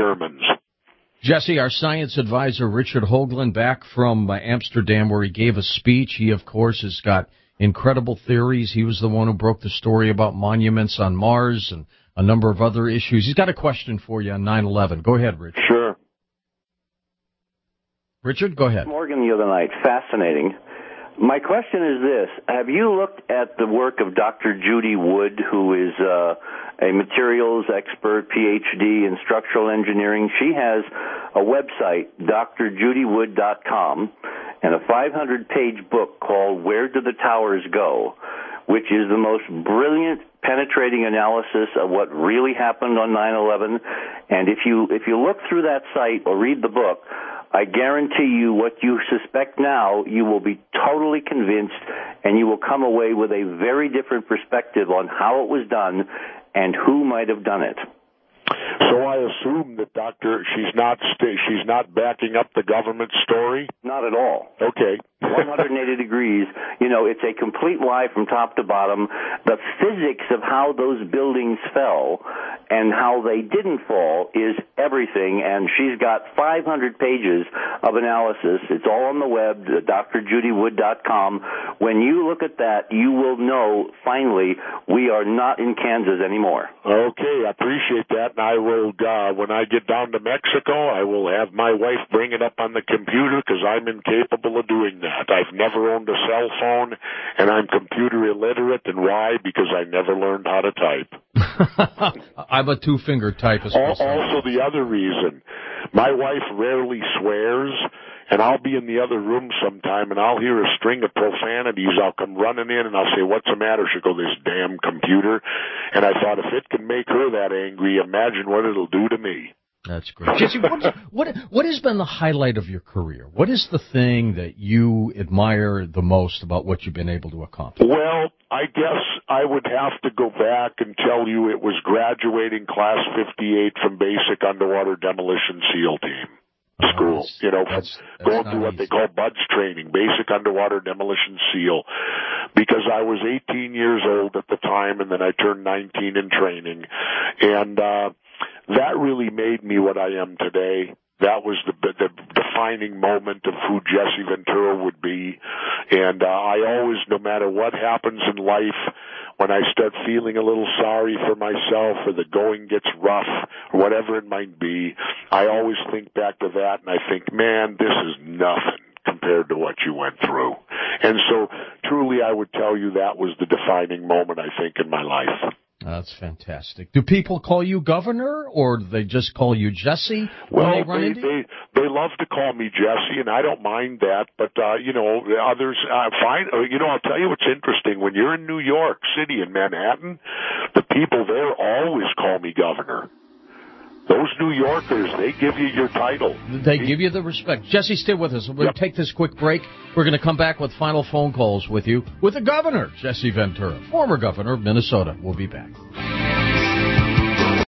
Germans. Jesse, our science advisor, Richard Hoagland, back from Amsterdam, where he gave a speech. He, of course, has got incredible theories. He was the one who broke the story about monuments on Mars and a number of other issues. He's got a question for you on 9/11. Go ahead, Richard. Sure. Richard, go ahead. Morgan the other night. Fascinating. My question is this. Have you looked at the work of Dr. Judy Wood, who is a materials expert, PhD in structural engineering? She has a website, drjudywood.com, and a 500-page book called Where Do the Towers Go?, which is the most brilliant, penetrating analysis of what really happened on 9/11. And if you look through that site or read the book, I guarantee you what you suspect now, you will be totally convinced, and you will come away with a very different perspective on how it was done and who might have done it. So I assume that she's not backing up the government story? Not at all. Okay. 180 degrees. You know, it's a complete lie from top to bottom. The physics of how those buildings fell and how they didn't fall is everything, and she's got 500 pages of analysis. It's all on the web, drjudywood.com. When you look at that, you will know, finally, we are not in Kansas anymore. Okay, I appreciate that, and I will, when I get down to Mexico, I will have my wife bring it up on the computer, because I'm incapable of doing that. I've never owned a cell phone, and I'm computer illiterate. And why? Because I never learned how to type. I'm a two-finger typist. Also, the other reason, my wife rarely swears, and I'll be in the other room sometime, and I'll hear a string of profanities. I'll come running in, and I'll say, "What's the matter?" She'll go, "This damn computer." And I thought, if it can make her that angry, imagine what it'll do to me. That's great. Jesse, what has been the highlight of your career? What is the thing that you admire the most about what you've been able to accomplish? Well, I guess I would have to go back and tell you it was graduating Class 58 from Basic Underwater Demolition SEAL Team School. That's going through what they call BUDS training, Basic Underwater Demolition SEAL, because I was 18 years old at the time, and then I turned 19 in training, and that really made me what I am today. That was the defining moment of who Jesse Ventura would be. And I always, no matter what happens in life, when I start feeling a little sorry for myself or the going gets rough or whatever it might be, I always think back to that, and I think, man, this is nothing compared to what you went through. And so, truly, I would tell you that was the defining moment, I think, in my life. That's fantastic. Do people call you Governor, or do they just call you Jesse? Well, they love to call me Jesse, and I don't mind that. But others find. I'll tell you what's interesting. When you're in New York City, in Manhattan, the people there always call me Governor. Those New Yorkers, they give you your title. They give you the respect. Jesse, stay with us. We're going to take this quick break. We're going to come back with final phone calls with you, with the governor, Jesse Ventura, former governor of Minnesota. We'll be back.